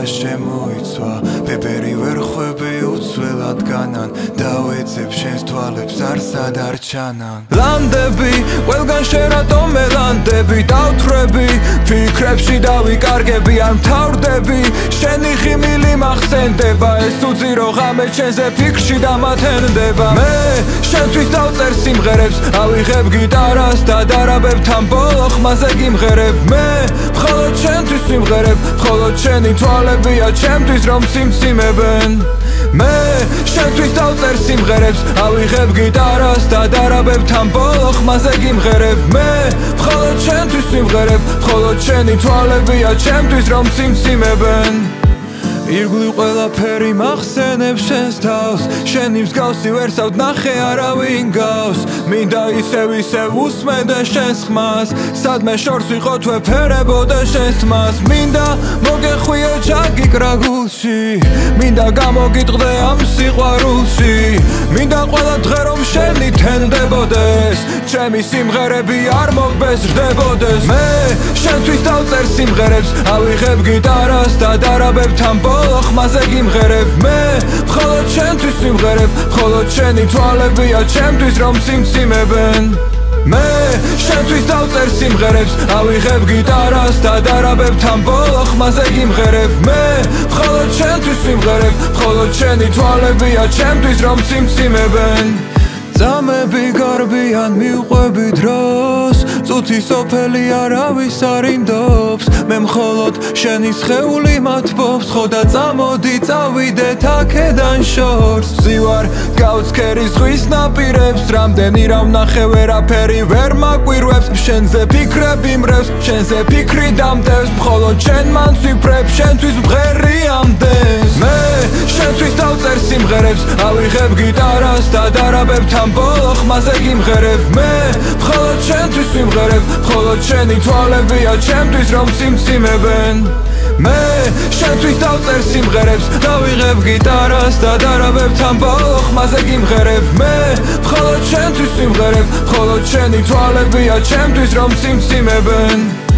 შემოიცვა ბებერი ვერ ხვები უცველად განან დავეცებ შენს თვალებს არსად არ ჩანან ლანდები ყველგან შენ რატომ მელანდები დავთვრები ფიქრებში დავიკარგები არ მთავრდები შენი ხიმილი მახსენდება ეს უძირო ღამე შენზე ფიქრში დამათენდება მე შენთვის დავწერ სიმღერებს ავიღებ გიტარას და დარაბებ თან ბოლო ხმაზე გიმღერებ მე მხოლოდ შენთვის სიმღერებ მხოლოდ შენი თვალებია ჩემთვის რომ სიმციმებენ მე შენთვის დავწერ სიმღერებს ავიღებ გიტარას და დარაბებ თან ბოლო ხმაზე გიმღერებ მე მხოლოდ შენთვის სიმღერებ მხოლოდ შენი თვალებია ჩემთვის რომ სიმციმებენ ირგვლივ ყველაფერი მახსენებს შენს თავს შენი მსგავსი ვერსად ნახე არავინ გავს მინდა ისევ უსმენდე შენს ხმას სადმე შორს ვიყოთ ვეფერებოდე შენს თმას მინდა მოგეხვიო ჩაგიკრა გულში მინდა გამოგიტყდე ამ სიყვარულში მინდა ყველა დღე რომ შენი თენდებოდეს ჩემი სიმღერები არ მოგბეზრდებოდეს მე შენთვის დავწერ სიმღერებს ავიღებ გიტარას და დარაბებ თან ბოლო ხმაზე გიმღერებ მე მხოლოდ შენთვის სიმღერებ მხოლოდ შენი თვალებია ჩემთვის რომ სიმციმებენ მე შენთვის დავწერ სიმღერებს ავიღებ გიტარას და დარაბებ თან ბოლო ხმაზე გიმღერებ მე მხოლოდ შენთვის სიმღერებ მხოლოდ შენი თვალებია ჩემთვის რომ სიმციმებენ წამები გარბიან მივყვები დროს წუთი სოფელი არავის არ იმდობს მე მხოლოდ შენი სხეული მათბობს ხო და წამოდი წავიდეთ აქედან შორს ზივარ გავცქერი ზღვის ნაპირებს რამდენი რა ვნახე ვერაფერი ვერ მაკვირვებს შენზე ფიქრები მრევს შენზე ფიქრი დამტევს მხოლოდ შენ მან ციფრებს შენთვის მღერი ამდენს მე შენთვის დავწერ სიმღერებს ავიღებ გიტარას და დარაბებ თან ბოლო ხმაზე გიმღერებ მე მხოლოდ შენთვის სიმღერებ მხოლოდ შენი თვალებია ჩემთვის რომ სიმციმებენ მე შენთვის დავწერ სიმღერებს დავიღებ გიტარას და დარაბებ თან ბოლო ხმაზე გიმღერებ მე მხოლოდ შენთვის სიმღერებ მხოლოდ შენი თვალებია ჩემთვის რომ სიმციმებენ